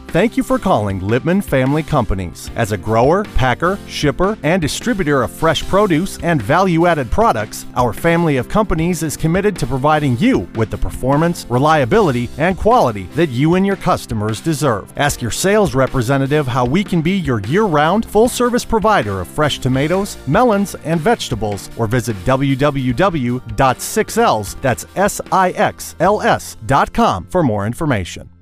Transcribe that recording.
Thank you for calling Lippman Family Companies. As a grower, packer, shipper, and distributor of fresh produce and value-added products, our family of companies is committed to providing you with the performance, reliability, and quality that you and your customers deserve. Ask your sales representative how we can be your year-round, full-service provider of fresh tomatoes, melons, and vegetables, or visit www.6ls, that's SIXLS.com for more information.